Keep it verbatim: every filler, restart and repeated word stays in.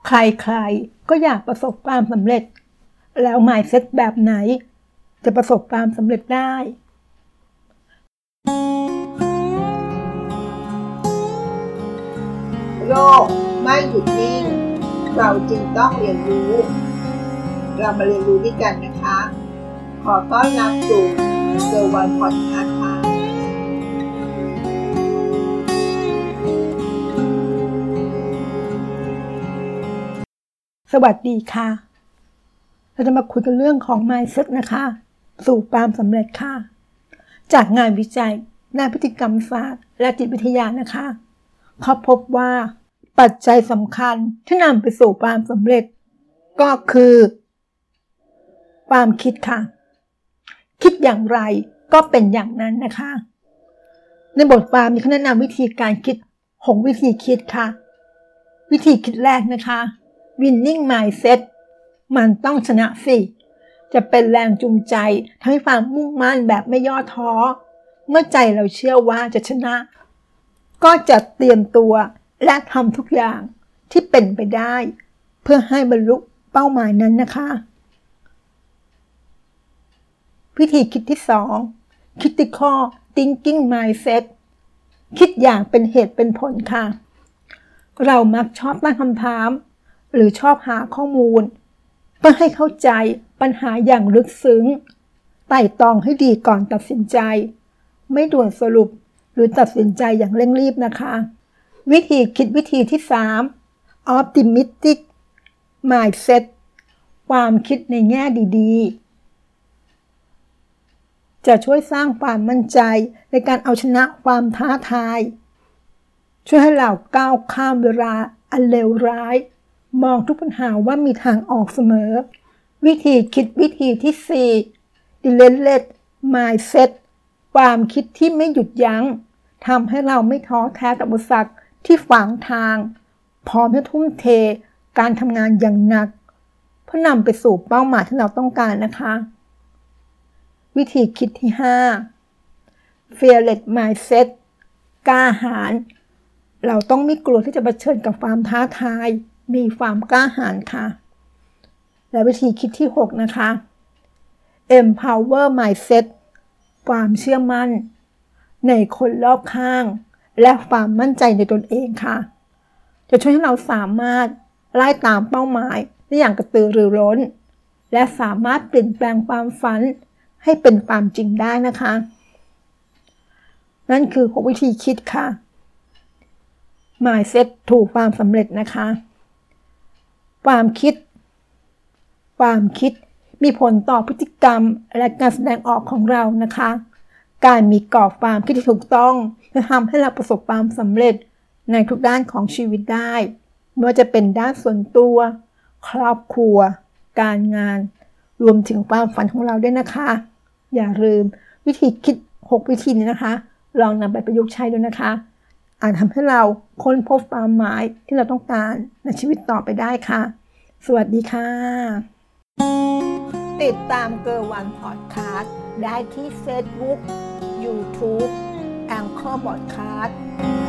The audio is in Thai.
ใครๆก็อยากประสบความสำเร็จแล้ว mindset แบบไหนจะประสบความสำเร็จได้โลกไม่หยุดนิ่งเราจึงต้องเรียนรู้เรามาเรียนรู้ด้วยกันนะคะขอต้อนรับสู่เซอร์วันพอดคาสต์ค่ะสวัสดีค่ะเราจะมาคุยกันเรื่องของ mindset นะคะสู่ความสำเร็จค่ะจากงานวิจัยด้านพฤติกรรมศาสตร์และจิตวิทยานะคะเขาพบว่าปัจจัยสำคัญที่นำไปสู่ความสำเร็จก็คือความคิดค่ะคิดอย่างไรก็เป็นอย่างนั้นนะคะในบทความมีเขาแนะนำวิธีการคิดหกวิธีคิดค่ะวิธีคิดแรกนะคะ winning mindset มันต้องชนะสิจะเป็นแรงจูงใจทำให้ความมุ่งมั่นแบบไม่ย่อท้อเมื่อใจเราเชื่อว่าจะชนะก็จะเตรียมตัวและทำทุกอย่างที่เป็นไปได้เพื่อให้บรรลุเป้าหมายนั้นนะคะวิธีคิดที่สอง critical thinking mindset คิดอย่างเป็นเหตุเป็นผลค่ะเรามักชอบตั้งคำถามหรือชอบหาข้อมูลเพื่อให้เข้าใจปัญหาอย่างลึกซึ้งไต่ตรองให้ดีก่อนตัดสินใจไม่ด่วนสรุปหรือตัดสินใจอย่างเร่งรีบนะคะวิธีคิดวิธีที่สาม optimistic mindset ความคิดในแง่ดีๆจะช่วยสร้างความมั่นใจในการเอาชนะความท้าทายช่วยให้เราก้าวข้ามเวลาอันเลวร้ายมองทุกปัญหาว่ามีทางออกเสมอวิธีคิดวิธีที่สี่ relentless mindset ความคิดที่ไม่หยุดยั้งทำให้เราไม่ท้อแท้กับอุปสรรคที่ขวางทางพร้อมที่ทุ่มเทการทำงานอย่างหนักเพื่อนำไปสู่เป้าหมายที่เราต้องการนะคะวิธีคิดที่ห้า fearless mindset กล้าหาญเราต้องไม่กลัวที่จะเผชิญกับความท้าทายมีความกล้าหาญค่ะและวิธีคิดที่หกนะคะ empower mindset ความเชื่อมั่นในคนรอบข้างและความมั่นใจในตนเองค่ะจะช่วยให้เราสามารถไล่ตามเป้าหมายได้อย่างกระตือรือร้นและสามารถเปลี่ยนแปลงความฝันให้เป็นความจริงได้นะคะนั่นคือหกวิธีคิดค่ะ mindset ถูกความสำเร็จนะคะความคิดความคิดมีผลต่อพฤติกรรมและการแสดงออกของเรานะคะการมีกรอบความคิดที่ถูกต้องจะทำให้เราประสบความสำเร็จในทุกด้านของชีวิตได้ไม่ว่าจะเป็นด้านส่วนตัวครอบครัวการงานรวมถึงความฝันของเราด้วยนะคะอย่าลืมวิธีคิดหกวิธีนี้นะคะลองนำไปประยุกต์ใช้ด้วยนะคะอาจทำให้เราค้นพบความหมายที่เราต้องการในชีวิตต่อไปได้ค่ะสวัสดีค่ะติดตามเกอร์วันพอดคาสต์ได้ที่ Facebook YouTube Anchor Podcast